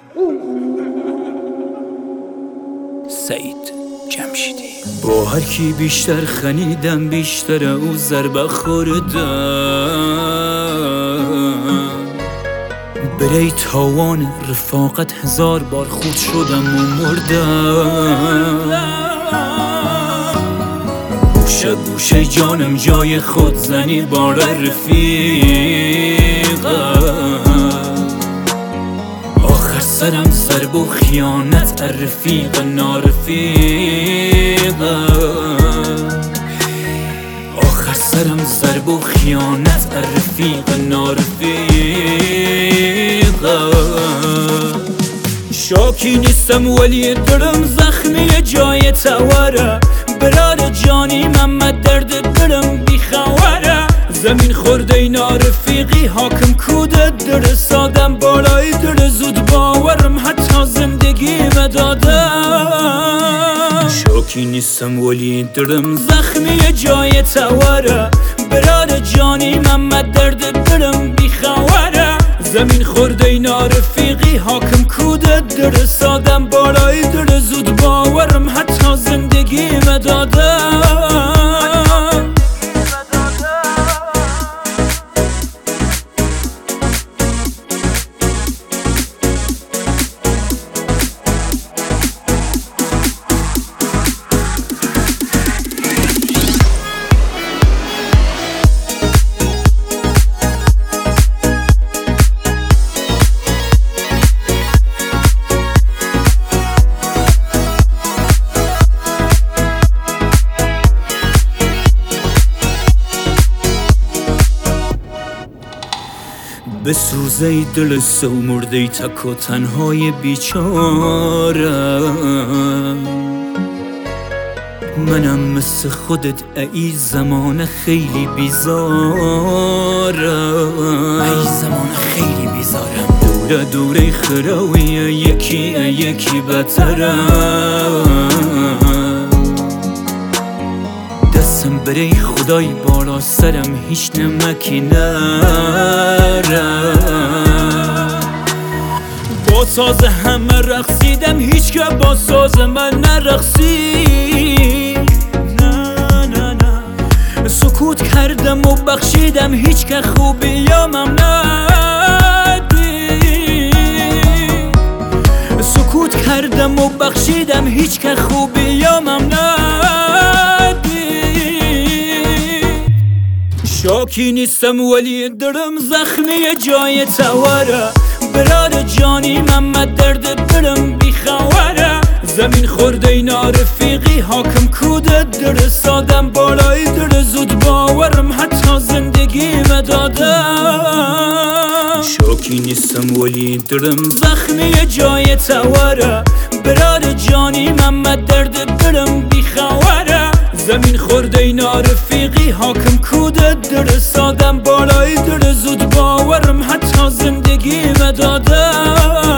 سعید جمشیدی. با هر کی بیشتر خندیدم بیشتر او ضربه خوردم. برای تاوان رفاقت 1000 بار خود شدم و مردم. گوشه گوشه جانم جای خود زنی بار رفیقم. آخر سرم ضرب و خیانت رفیق نارفیقم. آخر سرم ضرب و خیانت رفیق نارفیقم. شاکی نیستم ولی دلم زخمی جای تواره. برادر جانی محمد درد دلم بیخواره. زمین خورده نارفیقی حاکم کودت در سادم بالای در زود باورم حتی زندگیم دادم. شاکی نیستم ولی دلم زخمی جای تواره. برادر جانی محمد درد دلم بیخواره. زمین خورده نارفیقی حاکم کودت در سادم بالای در زود باورم حتی زندگیم دادم. بسوزه دل سو مرده تک و تنهای بیچاره. منم مثل خودت ای زمان خیلی بیزارم. ای زمان خیلی بیزارم. دوره دوره خراوی یکی بترم. دستم برای خدای بالا سرم هیچ نمکی نرم. با ساز همه رقصیدم هیچ که با ساز من نرقصید. نه نه نه سکوت کردم و بخشیدم هیچ که خوبیامم ندید. سکوت کردم و بخشیدم هیچ که خوبیامم ندید. شاکی نیستم ولی دلم زخمی جای تواره. برادر جانی محمد درد دلم بیخواره. زمین خورده نارفیقی حاکم کودت در سادم بالای در زود باورم حتی زندگیم دادم. شاکی نیستم ولی دلم زخمی جای تواره. برادر جانی محمد درد دلم بیخواره. زمین خورده نارفیقی حاکم کودت در سادم بالای در زود باورم حتی زندگیم دادم.